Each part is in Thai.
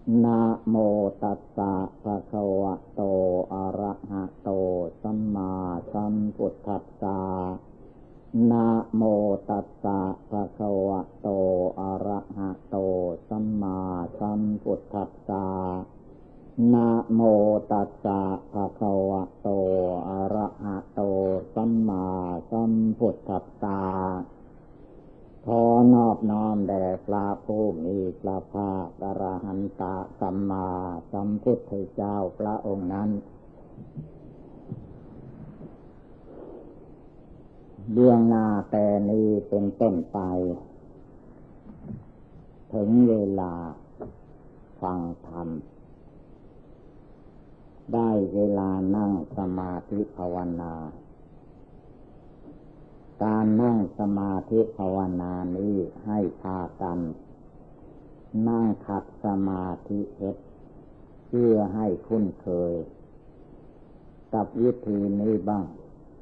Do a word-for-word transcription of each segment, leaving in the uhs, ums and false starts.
นะโมตัสสะภะคะวะโตอะระหะโตสัมมาสัมพุทธัสสะนะโมตัสสะภะคะวะโตอะระหะโตสัมมาสัมพุทธัสสะนะโมตัสสะภะคะวะโตอะระหะโตสัมมาสัมพุทธัสสะขอนอบน้อมแด่พระผู้มีพระภาคอรหันตสัมมาสัมพุทธเจ้าพระองค์นั้นเบื้องหน้าแต่นี้เป็นต้นไปถึงเวลาฟังธรรมได้เวลานั่งสมาธิภาวนาการนั่งสมาธิภาวนานี้ให้พากันนั่งขัดสมาธิเพื่อให้คุ้นเคยกับวิธีนี้บ้าง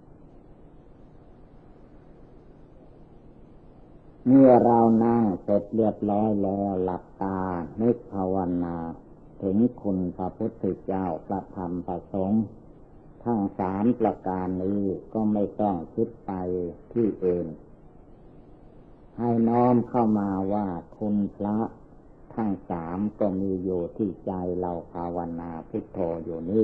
เมื่อเรานั่งเสร็จเรียบร้อยแล้วหลับตานึกภาวนาถึงคุณพระพุทธเจ้าพระธรรมพระสงฆ์ทั้งสามประการนี้ก็ไม่ต้องคิดไปที่อื่นให้น้อมเข้ามาว่าคุณพระทั้งสามก็มีอยู่ที่ใจเราภาวนาพุทโธอยู่นี่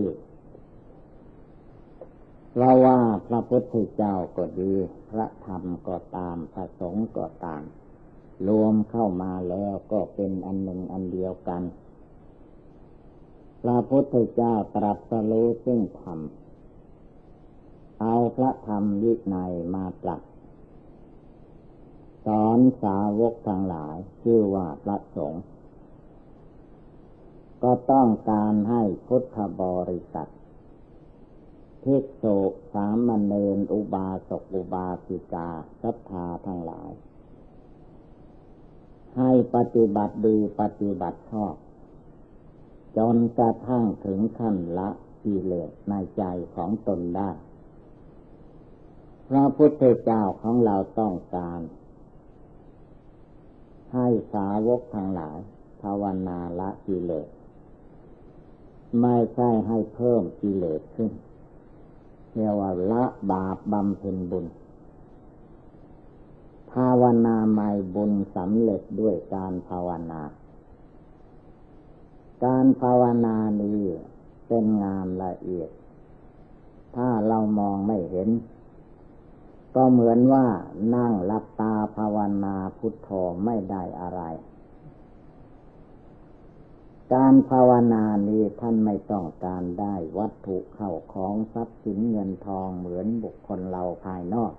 เพราะว่าพระพุทธเจ้าก็ดีพระธรรมก็ตามพระสงฆ์ก็ตามรวมเข้ามาแล้วก็เป็นอันหนึ่งอันเดียวกันพระพุทธเจ้าตรัสรู้ซึ่งธรรมเอาพระธรรมวินัยมาตรัสสอนสาวกทั้งหลายชื่อว่าพระสงฆ์ก็ต้องการให้พุทธบริษัทภิกษุสามเณรอุบาสกอุบาสิกาศรัทธาทั้งหลายให้ปฏิบัติดีปฏิบัติชอบจนกระทั่งถึงขั้นละกิเลสในใจของตนได้พระพุทธเจ้าของเราต้องการให้สาวกทั้งหลายภาวนาละกิเลสไม่ใช่ให้เพิ่มกิเลสขึ้นเรียกว่าละบาปบำเพ็ญบุญภาวนาใหม่บุญสำเร็จด้วยการภาวนาการภาวนานี้เป็นงานละเอียดถ้าเรามองไม่เห็นก็เหมือนว่านั่งหลับตาภาวนาพุทโธไม่ได้อะไรการภาวนานี้ท่านไม่ต้องการได้วัตถุเข้าของทรัพย์สินเงินทองเหมือนบุคคลเราภายนอก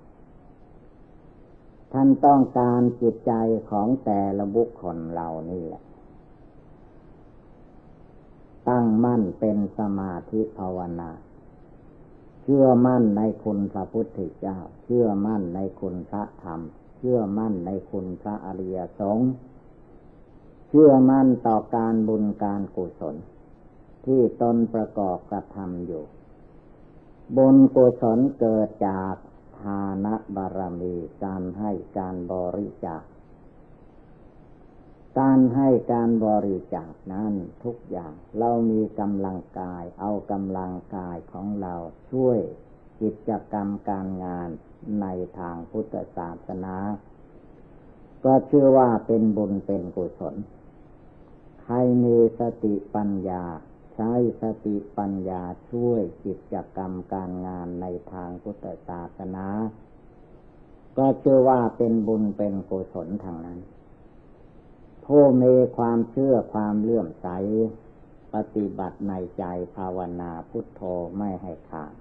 ท่านต้องการจิตใจของแต่ละบุคคลเรานี่แหละตั้งมั่นเป็นสมาธิภาวนาเชื่อมั่นในคุณพระพุทธเจ้าเชื่อมั่นในคุณพระธรรมเชื่อมั่นในคุณพระอริยสงฆ์เชื่อมั่นต่อการบุญการกุศลที่ตนประกอบกระทำอยู่บุญกุศลเกิดจากทานบารมีการให้การบริจาคการให้การบริจาคนั้นทุกอย่างเรามีกำลังกายเอากำลังกายของเราช่วยกิจกรรมการงานในทางพุทธศาสนาก็เชื่อว่าเป็นบุญเป็นกุศลใครมีสติปัญญาใช้สติปัญญาช่วยกิจกรรมการงานในทางพุทธศาสนาก็เชื่อว่าเป็นบุญเป็นกุศลทางนั้นผู้มีความเชื่อความเลื่อมใสปฏิบัติในใจภาวนาพุทโธไม่ให้ขาด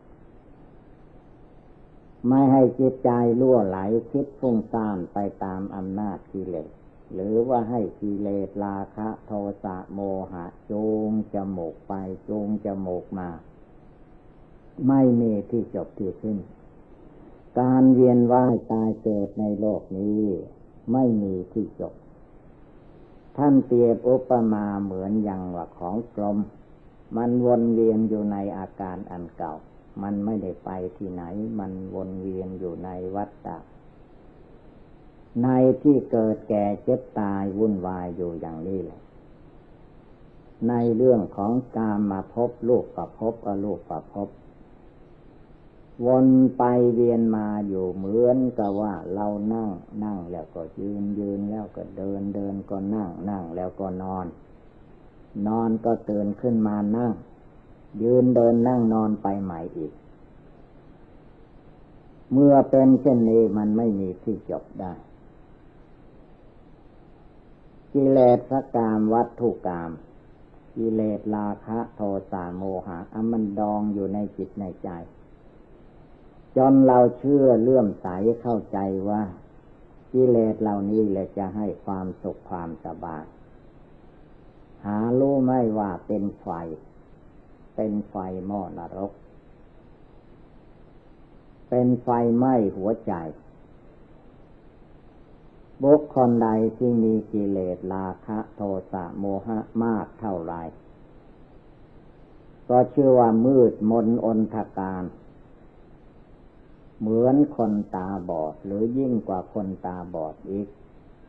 ไม่ให้จิตใจล่วไหลคิดฟุ้งซ่านไปตามอำนาจกิเลสหรือว่าให้กิเลสราคะโทสะโมหะจูงจมูกไปจูงจมูกมาไม่มีที่จบที่สิ้นการเวียนว่ายตายเกิดในโลกนี้ไม่มีที่จบท่านเปรียบอุปมาเหมือนอย่างว่าของกลมมันวนเวียนอยู่ในอาการอันเก่ามันไม่ได้ไปที่ไหนมันวนเวียนอยู่ในวัฏฏะในที่เกิดแก่เจ็บตายวุ่นวายอยู่อย่างนี้แหละในเรื่องของกามมาพบรูปประพบอรูปประพบวนไปเวียนมาอยู่เหมือนกับว่าเรานั่งนั่งแล้วก็ยืนยืนแล้วก็เดินเดินก็นั่งนั่งแล้วก็นอนนอนก็ตื่นขึ้นมานั่งยืนเดินนั่งนอนไปใหม่อีกเมื่อเป็นเช่นนี้มันไม่มีที่จบได้กิเลสกามวัตถุกามกิเลสราคะโทสะโมหะอันมันดองอยู่ในจิตในใจจนเราเชื่อเลื่อมใสเข้าใจว่ากิเลสเหล่านี้แหละจะให้ความสุขความสบายหารู้ไหมว่าเป็นไฟเป็นไฟหม้อนรกเป็นไฟไหม้หัวใจบุคคลใดที่มีกิเลสราคะโทสะโมหะมากเท่าไรก็ชื่อว่ามืดมนอนทการเหมือนคนตาบอดหรือยิ่งกว่าคนตาบอดอีก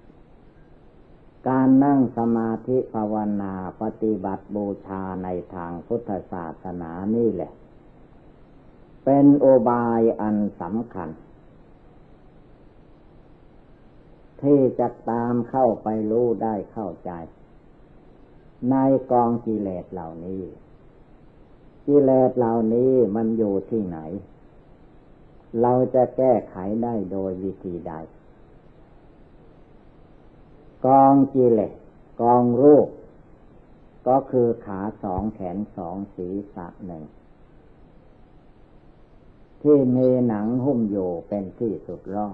การนั่งสมาธิภาวนาปฏิบัติบูชาในทางพุทธศาสนานี่แหละเป็นโอบายอันสำคัญที่จะตามเข้าไปรู้ได้เข้าใจในกองกิเลสเหล่านี้กิเลสเหล่านี้มันอยู่ที่ไหนเราจะแก้ไขได้โดยวิธีใดกองกิเลสกองรูปก็คือขาสองแขนสองศีรษะหนึ่งที่มีหนังหุ้มอยู่เป็นที่สุดรอด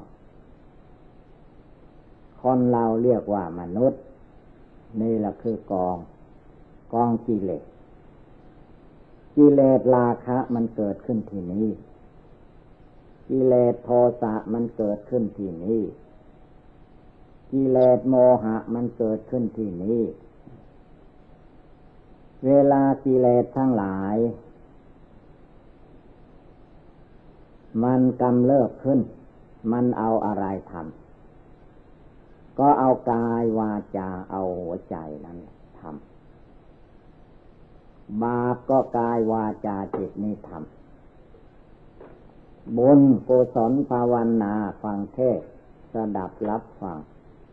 คนเราเรียกว่ามนุษย์นี่แหละคือกองกองกิเลสกิเลสราคะมันเกิดขึ้นที่นี้กิเลสโทสะมันเกิดขึ้นที่นี้กิเลสโมหะมันเกิดขึ้นที่นี้เวลากิเลสทั้งหลายมันกำเริบขึ้นมันเอาอะไรทำก็เอากายวาจาเอาหัวใจนั้นทำบาปก็กายวาจาจิตนี้ทำบุญกุศลภาวนาฟังเทศน์สดับรับฟัง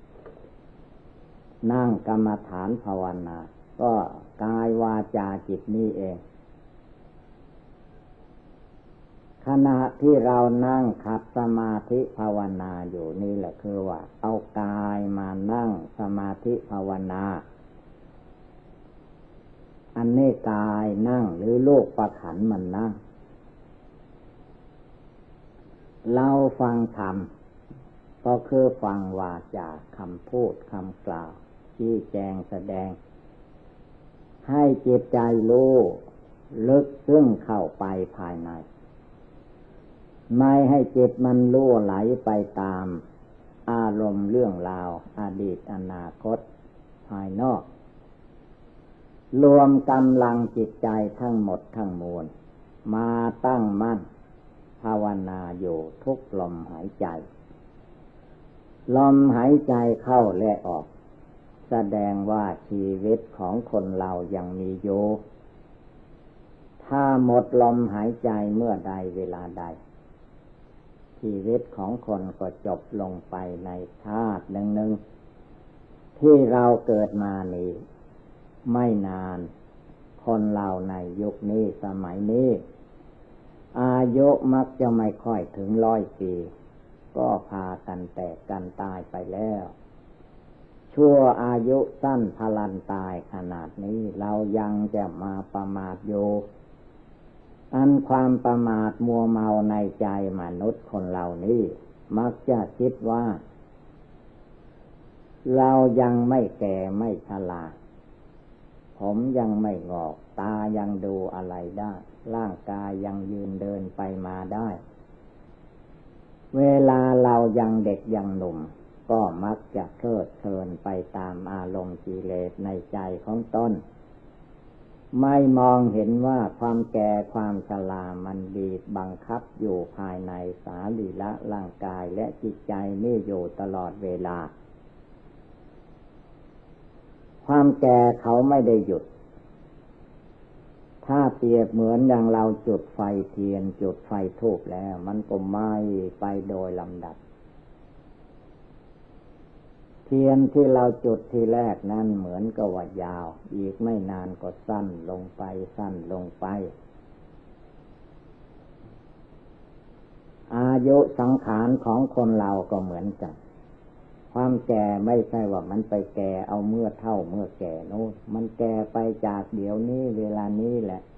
นั่งกรรมฐานภาวนาก็กายวาจาจิตนี้เองขณะที่เรานั่งขัดสมาธิภาวนาอยู่นี่แหละคือว่าเอากายมานั่งสมาธิภาวนาอันนี้กายนั่งหรือโลกประขันมันนั่งเราฟังธรรมก็คือฟังวาจาคำพูดคำกล่าวชี้แจงแสดงให้จิตใจรู้ลึกซึ้งเข้าไปภายในไม่ให้จิตมันล่วไหลไปตามอารมณ์เรื่องราวอดีตอนาคตภายนอกรวมกำลังจิตใจทั้งหมดทั้งมวลมาตั้งมั่นภาวนาอยู่ทุกลมหายใจลมหายใจเข้าและออกแสดงว่าชีวิตของคนเรายังมีอยู่ถ้าหมดลมหายใจเมื่อใดเวลาใดชีวิตของคนก็จบลงไปในชาติหนึ่งๆที่เราเกิดมานี้ไม่นานคนเราในยุคนี้สมัยนี้อายุมักจะไม่ค่อยถึงร้อยปีก็พากันแตกกันตายไปแล้วชั่วอายุสั้นพลันตายขนาดนี้เรายังจะมาประมาทอยู่อันความประมาทมัวเมาในใจมนุษย์คนเหล่านี้มักจะคิดว่าเรายังไม่แก่ไม่ชราผมยังไม่งอกตายังดูอะไรได้ร่างกายยังยืนเดินไปมาได้เวลาเรายังเด็กยังหนุ่มก็มักจะเพลิดเพลินไปตามอารมณ์กิเลสในใจของตนไม่มองเห็นว่าความแก่ความชรามันบีบบังคับอยู่ภายในสารีระร่างกายและจิตใจนี่อยู่ตลอดเวลาความแก่เขาไม่ได้หยุดถ้าเปรียบเหมือนอย่างเราจุดไฟเทียนจุดไฟธูปแล้วมันก็ไหม้ไปโดยลำดับเทียนที่เราจุดทีแรกนั้นเหมือนกับว่ายาวอีกไม่นานก็สั้นลงไปสั้นลงไปอายุสังขารของคนเราก็เหมือนกันความแก่ไม่ใช่ว่ามันไปแก่เอาเมื่อเฒ่าเมื่อแก่โน้นมันแก่ไปจากเดี๋ยวนี้เวลานี้แหละ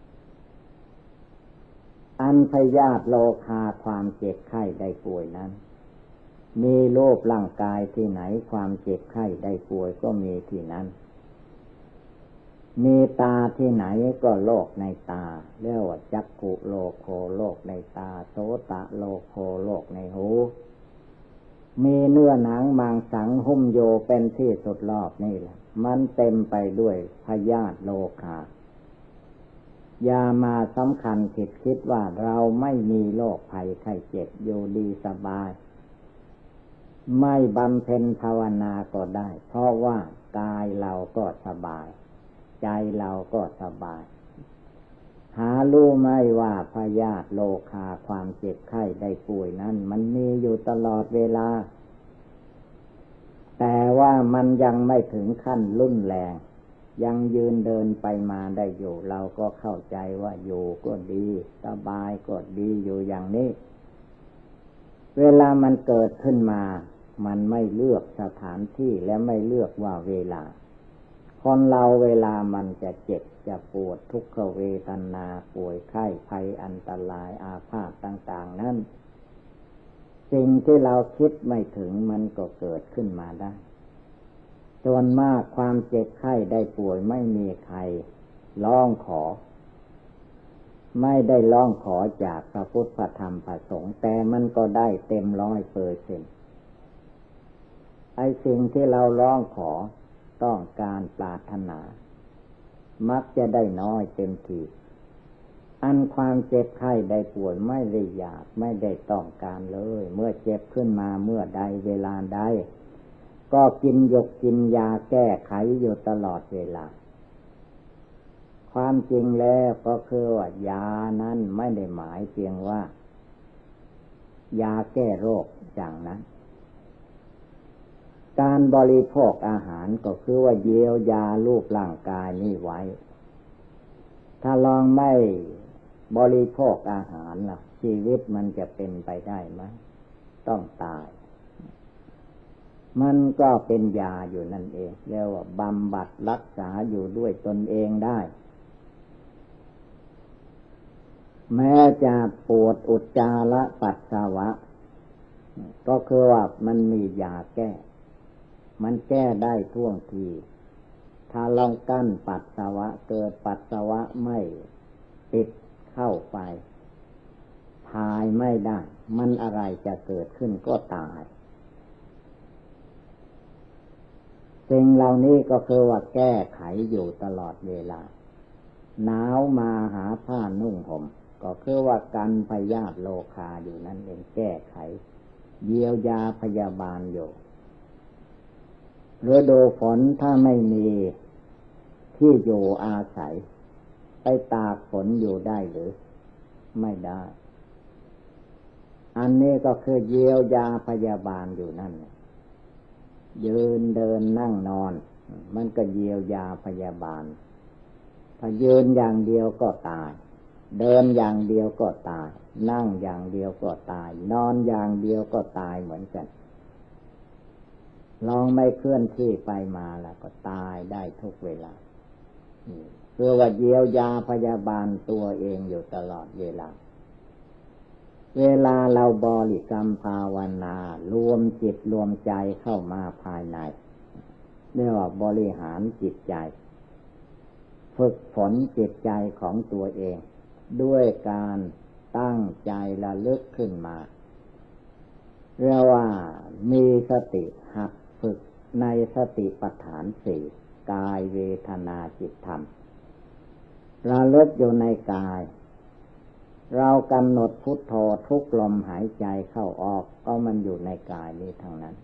อันพยาธิโรคาความเจ็บไข้ได้ป่วยนั้นมีโรคร่างกายที่ไหนความเจ็บไข้ได้ป่วยก็มีที่นั้นมีตาที่ไหนก็โรคในตาเรียกว่าจักขุโลโคโรคในตาโสตโลโคโรคในหูมีเนื้อหนังมังสังหุ้มโยเป็นที่สุดรอบนี่แหละมันเต็มไปด้วยพยาธิโรคาอย่ามาสำคัญผิดคิดว่าเราไม่มีโรคภัยไข้เจ็บอยู่ดีสบายไม่บำเพ็ญภาวนาก็ได้เพราะว่ากายเราก็สบายใจเราก็สบายหารู้ไหมว่าพยาธิโรคาความเจ็บไข้ได้ป่วยนั้นมันมีอยู่ตลอดเวลาแต่ว่ามันยังไม่ถึงขั้นรุนแรงยังยืนเดินไปมาได้อยู่เราก็เข้าใจว่าอยู่ก็ดีสบายก็ดีอยู่อย่างนี้เวลามันเกิดขึ้นมามันไม่เลือกสถานที่และไม่เลือกว่าเวลาคนเราเวลามันจะเจ็บจะปวดทุกขเวทนาป่วยไข้ภัยอันตรายอาพาธต่างๆนั้นสิ่งที่เราคิดไม่ถึงมันก็เกิดขึ้นมาได้ส่วนมากความเจ็บไข้ได้ป่วยไม่มีใครร้องขอไม่ได้ร้องขอจากพระพุทธพระธรรมพระสงฆ์แต่มันก็ได้เต็มร้อยเปอร์เซ็นต์ไอ้สิ่งที่เราร้องขอต้องการปรารถนามักจะได้น้อยเต็มทีอันความเจ็บไข้ได้ป่วยไม่ได้อยากไม่ได้ต้องการเลยเมื่อเจ็บขึ้นมาเมื่อใดเวลาใดก็กินยกกินยาแก้ไขอยู่ตลอดเวลาความจริงแล้วก็คือว่ายานั้นไม่ได้หมายเพียงว่ายาแก้โรคอย่างนั้นการบริโภคอาหารก็คือว่าเยียวยารูปร่างกายนี้ไว้ถ้าลองไม่บริโภคอาหารล่ะชีวิตมันจะเป็นไปได้ไหมต้องตายมันก็เป็นยาอยู่นั่นเองเรียกว่าบำบัดรักษาอยู่ด้วยตนเองได้แม้จะปวดอุจจาระปัสสาวะก็คือว่ามันมียาแก้มันแก้ได้ท่วงทีถ้าลองกั้นปัสสาวะเกิดปัสสาวะไม่ติดเข้าไปทายไม่ได้มันอะไรจะเกิดขึ้นก็ตายสิ่งเหล่านี้ก็คือว่าแก้ไขอยู่ตลอดเวลาหนาวมาหาผ้านุ่งห่มก็คือว่ากันพยาธิโรคาอยู่นั่นเองแก้ไขเยียวยาพยาบาลอยู่ฤดูฝนถ้าไม่มีที่อยู่อาศัยไปตากฝนอยู่ได้หรือไม่ได้อันนี้ก็คือเยียวยาพยาบาลอยู่นั่นยืนเดินนั่งนอนมันก็เยียวยาพยาบาลถ้ายืนอย่างเดียวก็ตายเดินอย่างเดียวก็ตายนั่งอย่างเดียวก็ตายนอนอย่างเดียวก็ตายเหมือนกันลองไม่เคลื่อนที่ไปมาแล้วก็ตายได้ทุกเวลาเพื่อว่าเยียวยาพยาบาลตัวเองอยู่ตลอดเวลาเวลาเราบริกรรมภาวนารวมจิตรวมใจเข้ามาภายในเรียกว่าบริหารจิตใจฝึกฝนจิตใจของตัวเองด้วยการตั้งใจระลึกขึ้นมาเรียกว่ามีสติหัดฝึกในสติปัฏฐานสี่กายเวทนาจิตธรรมระลึกอยู่ในกายเรากำหนดพุทโธทุกลมหายใจเข้าออกก็มันอยู่ในกายนี้ทั้งนั้น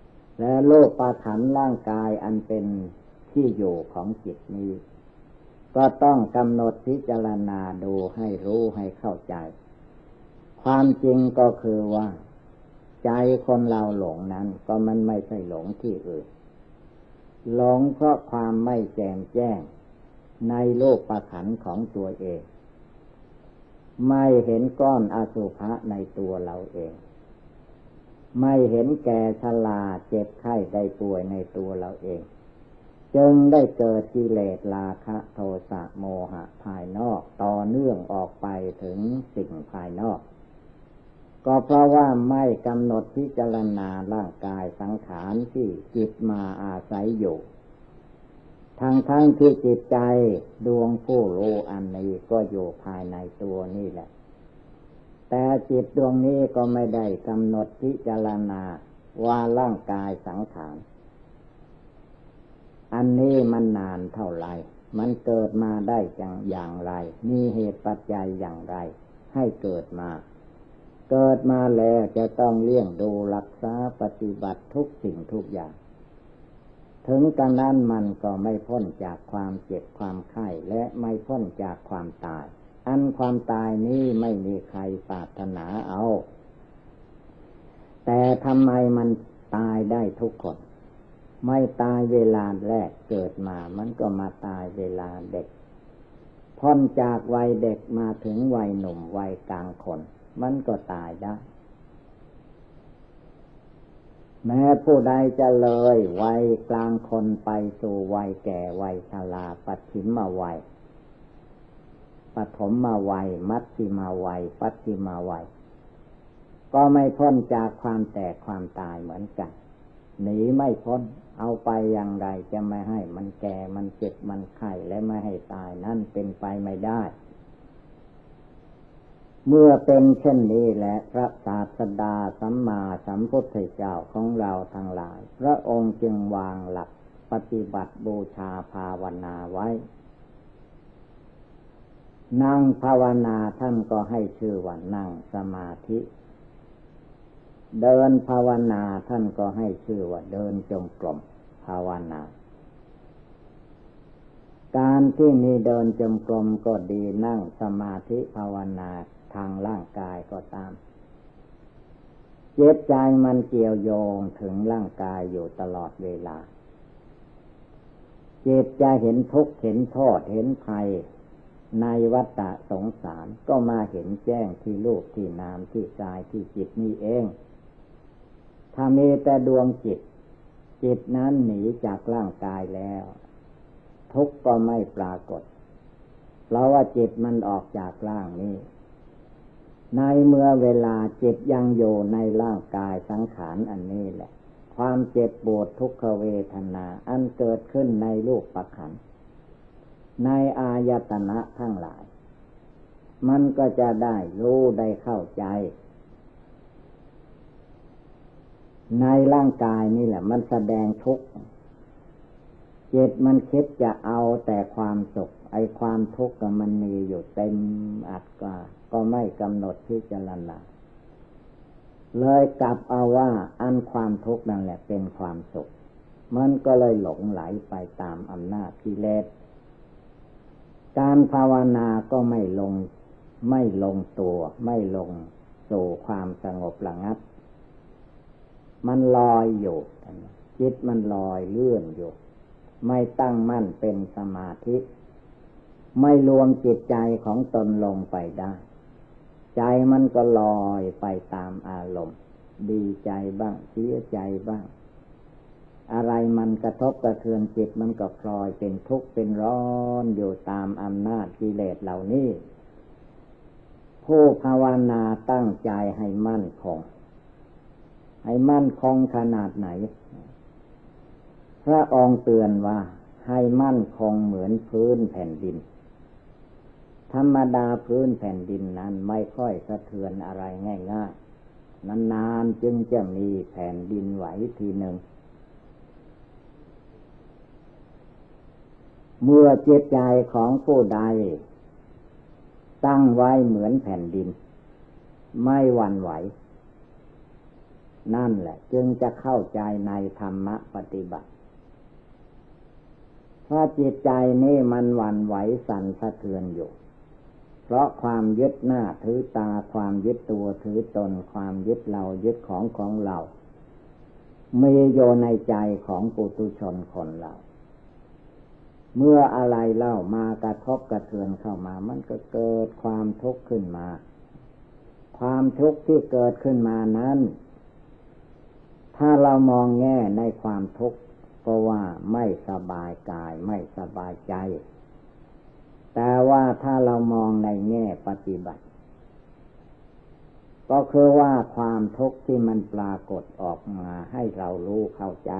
และรูปขันธ์ร่างกายอันเป็นที่อยู่ของจิตนี้ก็ต้องกำหนดพิจารณาดูให้รู้ให้เข้าใจความจริงก็คือว่าใจคนเราหลงนั้นก็มันไม่ใช่หลงที่อื่นหลงเพราะความไม่แจ่มแจ้งในโลกประขันของตัวเองไม่เห็นก้อนอสุภะในตัวเราเองไม่เห็นแก่ชราเจ็บไข้ได้ป่วยในตัวเราเองจึงได้เกิดกิเลสราคะโทสะโมหะภายนอกต่อเนื่องออกไปถึงสิ่งภายนอกก็เพราะว่าไม่กำหนดพิจารณาร่างกายสังขารที่จิตมาอาศัยอยู่ทั้งทั้งที่จิตใจดวงผู้รู้อันนี้ก็อยู่ภายในตัวนี่แหละแต่จิตดวงนี้ก็ไม่ได้กำหนดพิจารณาว่าร่างกายสังขารอันนี้มันนานเท่าไรมันเกิดมาได้จังอย่างไรมีเหตุปัจจัยอย่างไรให้เกิดมาเกิดมาแล้วจะต้องเลี้ยงดูรักษาปฏิบัติทุกสิ่งทุกอย่างถึงกระนั้นมันก็ไม่พ้นจากความเจ็บความไข้และไม่พ้นจากความตายอันความตายนี้ไม่มีใครปรารถนาเอาแต่ทำไมมันตายได้ทุกคนไม่ตายเวลาแรกเกิดมามันก็มาตายเวลาเด็กพ้นจากวัยเด็กมาถึงวัยหนุ่มวัยกลางคนมันก็ตายได้แม้ผู้ใดจะเลยวัยกลางคนไปสู่วัยแก่วัยชราปัจฉิมวัยปฐมวัยมัชฌิมวัยปัจฉิมวัยก็ไม่พ้นจากความแตกความตายเหมือนกันหนีไม่พ้นเอาไปอย่างไรจะไม่ให้มันแก่มันเจ็บมันไข้และไม่ให้ตายนั่นเป็นไปไม่ได้เมื่อเป็นเช่นนี้แหละพระศาสดาสัมมาสัมพุทธเจ้าของเราทั้งหลายพระองค์จึงวางหลักปฏิบัติบูชาภาวนาไว้นั่งภาวนาท่านก็ให้ชื่อว่านั่งสมาธิเดินภาวนาท่านก็ให้ชื่อว่าเดินจงกรมภาวนาการที่มีเดินจงกรมก็ดีนั่งสมาธิภาวนาทางร่างกายก็ตามจิตใจมันเกี่ยวโยงถึงร่างกายอยู่ตลอดเวลาจิตจะเห็นทุกข์เห็นโทษเห็นภัยในวัฏสงสารก็มาเห็นแจ้งที่รูปที่นามที่กายที่จิตนี่เองถ้ามีแต่ดวงจิตจิตนั้นหนีจากร่างกายแล้วทุกข์ก็ไม่ปรากฏเพราะว่าจิตมันออกจากร่างนี้ในเมื่อเวลาจิตยังอยู่ในร่างกายสังขารอันนี้แหละความเจ็บปวดทุกขเวทนาอันเกิดขึ้นในรูปขันธ์ในอายตนะทั้งหลายมันก็จะได้รู้ได้เข้าใจในร่างกายนี่แหละมันแสดงทุกข์จิตมันคิดจะเอาแต่ความสุขไอ้ความทุกข์ก็มันมีอยู่เต็มอัดกว่าก็ไม่กำหนดพิจารณาเลยกลับเอาว่าอันความทุกข์นั่นแหละเป็นความสุขมันก็เลยหลงไหลไปตามอำนาจกิเลสการภาวนาก็ไม่ลงไม่ลงตัวไม่ลงสู่ความสงบระงับมันลอยอยู่จิตมันลอยเลื่อนอยู่ไม่ตั้งมั่นเป็นสมาธิไม่รวมจิตใจของตนลงไปได้ใจมันก็ลอยไปตามอารมณ์ดีใจบ้างเสียใจบ้างอะไรมันกระทบกระเทือนจิตมันก็พลอยเป็นทุกข์เป็นร้อนอยู่ตามอำนาจกิเลสเหล่านี้ผู้ภาวนาตั้งใจให้มั่นคงให้มั่นคงขนาดไหนพระองค์เตือนว่าให้มั่นคงเหมือนพื้นแผ่นดินธรรมดาพื้นแผ่นดินนั้นไม่ค่อยสะเทือนอะไรง่ายๆนานๆจึงจะมีแผ่นดินไหวทีหนึ่งเมื่อจิตใจของผู้ใดตั้งไว้เหมือนแผ่นดินไม่หวั่นไหวนั่นแหละจึงจะเข้าใจในธรรมะปฏิบัติพราะจิตใจนี่มันหวั่นไหวสั่นสะเทือนอยู่เพราะความยึดหน้าถือตาความยึดตัวถือตนความยึดเรายึดของของเรามีอยู่ในใจของปุถุชนคนเราเมื่ออะไรเล่ามากระทบกระเทือนเข้ามามันก็เกิดความทุกข์ขึ้นมาความทุกข์ที่เกิดขึ้นมานั้นถ้าเรามองแง่ในความทุกข์ก็ว่าไม่สบายกายไม่สบายใจแต่ว่าถ้าเรามองในแง่ปฏิบัติก็คือว่าความทุกข์ที่มันปรากฏออกมาให้เรารู้เข้าใจ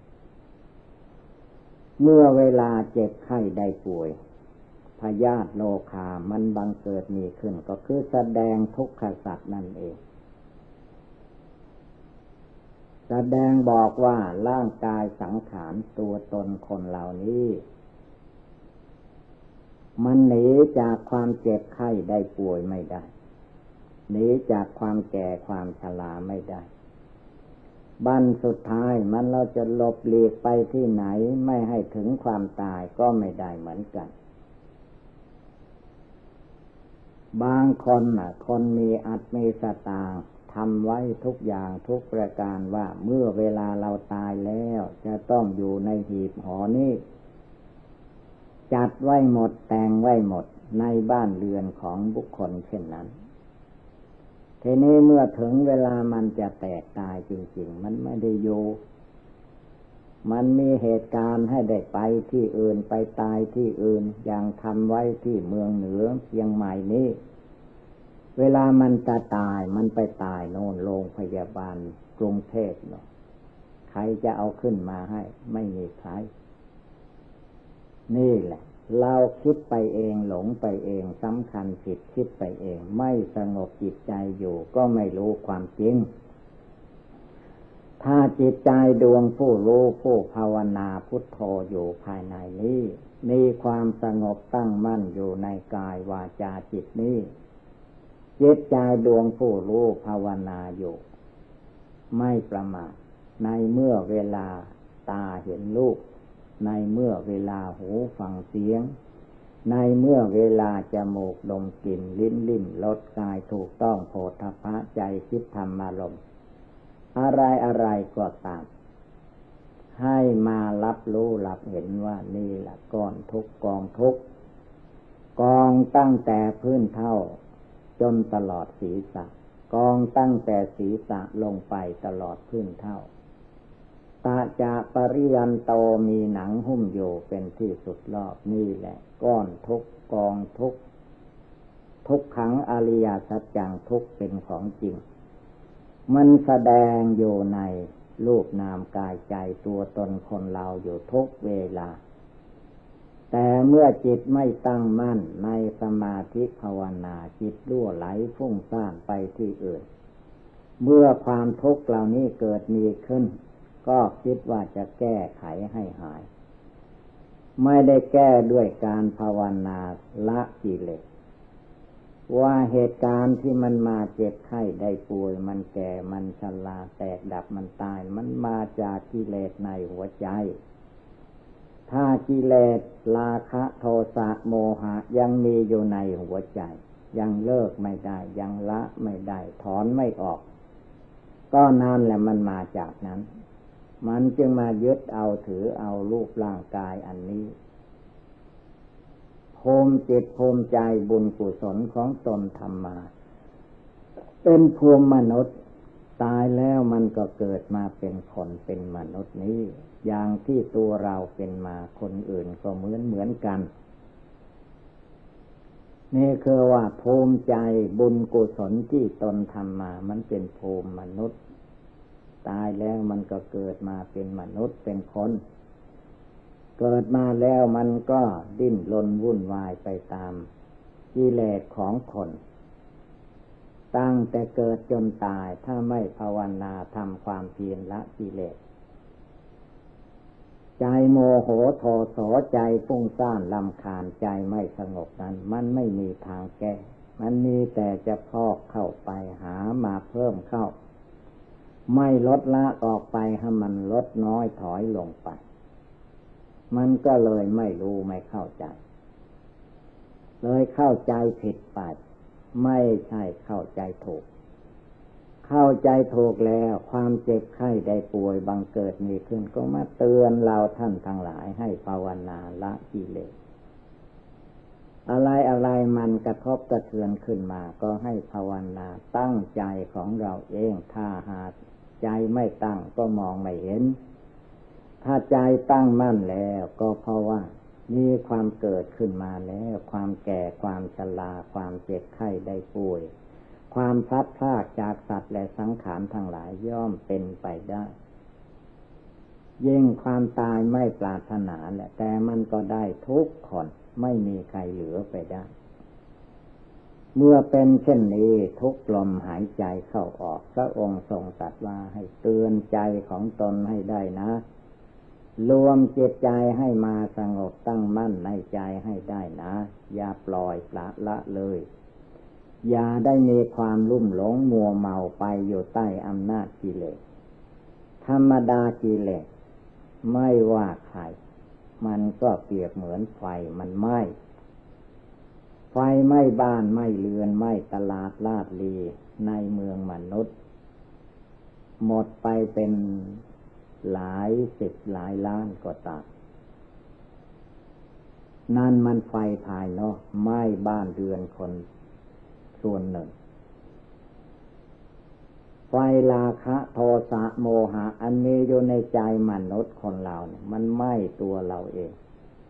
เมื่อเวลาเจ็บไข้ได้ป่วยพยาธิโรคามันบังเกิดมีขึ้นก็คือแสดงทุกขสัจนั่นเองแสดงบอกว่าร่างกายสังขารตัวตนคนเหล่านี้มันหนีจากความเจ็บไข้ได้ป่วยไม่ได้หนีจากความแก่ความชราไม่ได้บั้นสุดท้ายมันเราจะหลบหลีกไปที่ไหนไม่ให้ถึงความตายก็ไม่ได้เหมือนกันบางคนน่ะคนมีอัตมีสตางค์ทำไว้ทุกอย่างทุกประการว่าเมื่อเวลาเราตายแล้วจะต้องอยู่ในหีบหอนี้จัดไว้หมดแต่งไว้หมดในบ้านเรือนของบุคคลเช่นนั้นทีนี้เมื่อถึงเวลามันจะแตกตายจริงๆมันไม่ได้อยู่มันมีเหตุการณ์ให้ได้ไปที่อื่นไปตายที่อื่นอย่างทำไว้ที่เมืองเหนือเชียงใหม่นี้เวลามันจะตายมันไปตายโน่นโรงพยาบาลกรุงเทพเนาะใครจะเอาขึ้นมาให้ไม่มีใครนี่แหละเราคิดไปเองหลงไปเองสำคัญผิดคิดไปเองไม่สงบจิตใจอยู่ก็ไม่รู้ความจริงถ้าจิตใจดวงผู้รู้ผู้ภาวนาพุทโธอยู่ภายในนี้มีความสงบตั้งมั่นอยู่ในกายวาจาจิตนี้จิตใจดวงผู้รู้ภาวนาอยู่ไม่ประมาทในเมื่อเวลาตาเห็นรูปในเมื่อเวลาหูฟังเสียงในเมื่อเวลาจมูกดมกลิ่นลิ้นลิ้มรสกายถูกต้องโผฏฐัพพะใจคิดธรรมารมณ์อะไรอะไรก็ตามให้มารับรู้รับเห็นว่านี่แหละก้อนทุกกองทุกกองตั้งแต่พื้นเท่าจนตลอดศีรษะกองตั้งแต่ศีรษะลงไปตลอดพื้นเท่าตาจะปริยันโตมีหนังหุ้มอยู่เป็นที่สุดรอบนี่แหละก้อนทุกกองทุกทุกขังอริยสัจจังทุกเป็นของจริงมันแสดงอยู่ในรูปนามกายใจตัวตนคนเราอยู่ทุกเวลาแต่เมื่อจิตไม่ตั้งมั่นในสมาธิภาวนาจิตรั่วไหลฟุ้งซ่านไปที่อื่นเมื่อความทุกข์เหล่านี้เกิดมีขึ้นก็คิดว่าจะแก้ไขให้หายไม่ได้แก้ด้วยการภาวนาละกิเลสว่าเหตุการณ์ที่มันมาเจ็บไข้ได้ป่วยมันแก่มันชราแตกดับมันตายมันมาจากกิเลสในหัวใจถ้ากิเลสราคะโทสะโมหะยังมีอยู่ในหัวใจยังเลิกไม่ได้ยังละไม่ได้ถอนไม่ออกก็นั่นแหละมันมาจากนั้นมันจึงมายึดเอาถือเอารูปร่างกายอันนี้ภูมิจิตภูมิใจบุญกุศลของตนทำมาเป็นภูมิมนุษย์ตายแล้วมันก็เกิดมาเป็นคนเป็นมนุษย์นี้อย่างที่ตัวเราเป็นมาคนอื่นก็เหมือนเหมือนกันนี่คือว่าภูมิใจบุญกุศลที่ตนทำมามันเป็นภูมิมนุษย์ตายแล้วมันก็เกิดมาเป็นมนุษย์เป็นคนเกิดมาแล้วมันก็ดิ้นรนวุ่นวายไปตามกิเลสของคนตั้งแต่เกิดจนตายถ้าไม่ภาวนาทำความเพียรละกิเลสใจโมโหโทโสใจฟุ้งซ่านรำคาญใจไม่สงบนั้นมันไม่มีทางแก้มันมีแต่จะพอกเข้าไปหามาเพิ่มเข้าไม่ลดละออกไปให้มันลดน้อยถอยลงไปมันก็เลยไม่รู้ไม่เข้าใจเลยเข้าใจผิดไปไม่ใช่เข้าใจถูกเข้าใจถูกแล้วความเจ็บไข้ได้ป่วยบังเกิดมีขึ้นก็มาเตือนเราท่านทั้งหลายให้ภาวนาละกิเลสอะไรอะไรมันกระทบกระเทือนขึ้นมาก็ให้ภาวนาตั้งใจของเราเองถ้าหากใจไม่ตั้งก็มองไม่เห็นถ้าใจตั้งมั่นแล้วก็เพราะว่ามีความเกิดขึ้นมาแล้วความแก่ความชราความเจ็บไข้ได้ป่วยความพลัดพรากจากสัตว์และสังขารทั้งหลายย่อมเป็นไปได้ยิ่งความตายไม่ปรารถนาแหละแต่มันก็ได้ทุกคนไม่มีใครเหลือไปได้เมื่อเป็นเช่นนี้ทุกลมหายใจเข้าออกพระองค์ทรงตรัสว่าให้เตือนใจของตนให้ได้นะรวมจิตใจให้มาสงบตั้งมั่นในใจให้ได้นะอย่าปล่อยปละละเลยอย่าได้มีความลุ่มหลงมัวเมาไปอยู่ใต้อำนาจกิเลสธรรมดากิเลสไม่ว่าใครมันก็เปรียบเหมือนไฟมันไหม้ไฟไหม้บ้านไหม้เรือนไหม้ตลาดลาดลีในเมืองมนุษย์หมดไปเป็นหลายสิบหลายล้านก็ตามนั่นมันไฟภายนอกไหม้บ้านเรือนคนส่วนหนึ่งไฟราคะโทสะโมหะอันมีอยู่ในใจมนุษย์คนเราเนี่ยมันไหม้ตัวเราเอง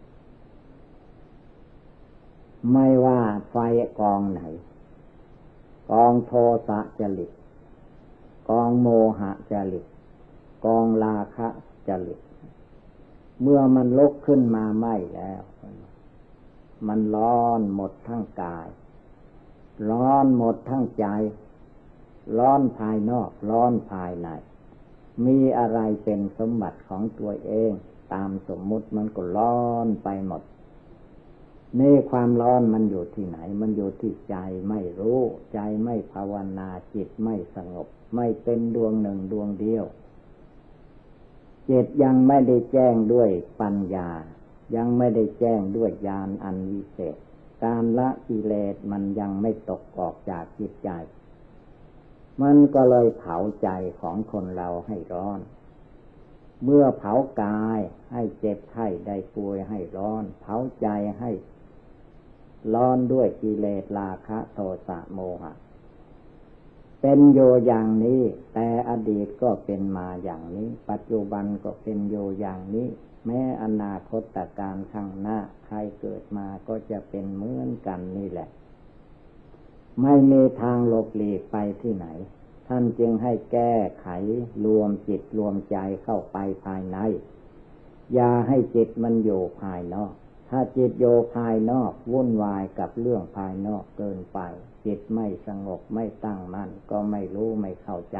ไม่ว่าไฟกองไหนกองโทสะจริตกองโมหะจริตกองราคะจริตเมื่อมันลุกขึ้นมาไหม้แล้วมันร้อนหมดทั้งกายร้อนหมดทั้งใจร้อนภายนอกร้อนภายในมีอะไรเป็นสมบัติของตัวเองตามสมมุติมันก็ร้อนไปหมดนี่ความร้อนมันอยู่ที่ไหนมันอยู่ที่ใจไม่รู้ใจไม่ภาวนาจิตไม่สงบไม่เป็นดวงหนึ่งดวงเดียวจิตยังไม่ได้แจ้งด้วยปัญญายังไม่ได้แจ้งด้วยญาณอันวิเศษการละกิเลสมันยังไม่ตกออกจากจิตใจมันก็เลยเผาใจของคนเราให้ร้อนเมื่อเผากายให้เจ็บไข้ได้ป่วยให้ร้อนเผาใจให้ร้อนด้วยกิเลสราคะโทสะโมหะเป็นโยอย่างนี้แต่อดีตก็เป็นมาอย่างนี้ปัจจุบันก็เป็นโยอย่างนี้แม้อนาคตการข้างหน้าใครเกิดมาก็จะเป็นเหมือนกันนี่แหละไม่มีทางหลบหลีกไปที่ไหนท่านจึงให้แก้ไขรวมจิตรวมใจเข้าไปภายในอย่าให้จิตมันอยู่ภายนอกถ้าจิตโยภายนอกวุ่นวายกับเรื่องภายนอกเกินไปจิตไม่สงบไม่ตั้งมั่นก็ไม่รู้ไม่เข้าใจ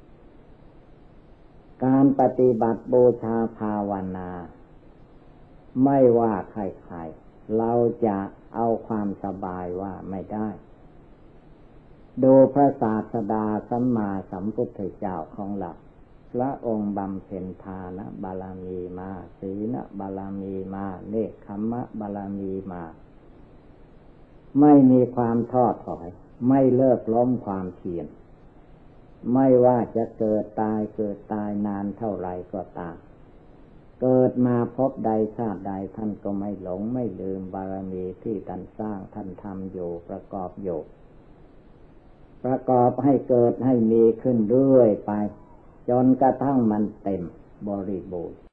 การปฏิบัติบูชาภาวนาไม่ว่าใครๆเราจะเอาความสบายว่าไม่ได้ดูพระศาสดาสัมมาสัมพุทธเจ้าของเราพระองค์บำเพ็ญทานบารมีมาศีลบารมีมาเนกขัมมะบารมีมาไม่มีความท้อถอยไม่เลิกล้มความเพียรไม่ว่าจะเกิดตายเกิดตายนานเท่าไรก็ตามเกิดมาพบใดชาติใดท่านก็ไม่หลงไม่ลืมบารมีที่ท่านสร้างท่านทำอยู่ประกอบอยู่ประกอบให้เกิดให้มีขึ้นเรื่อยไปจนกระทั่งมันเต็มบริบูรณ์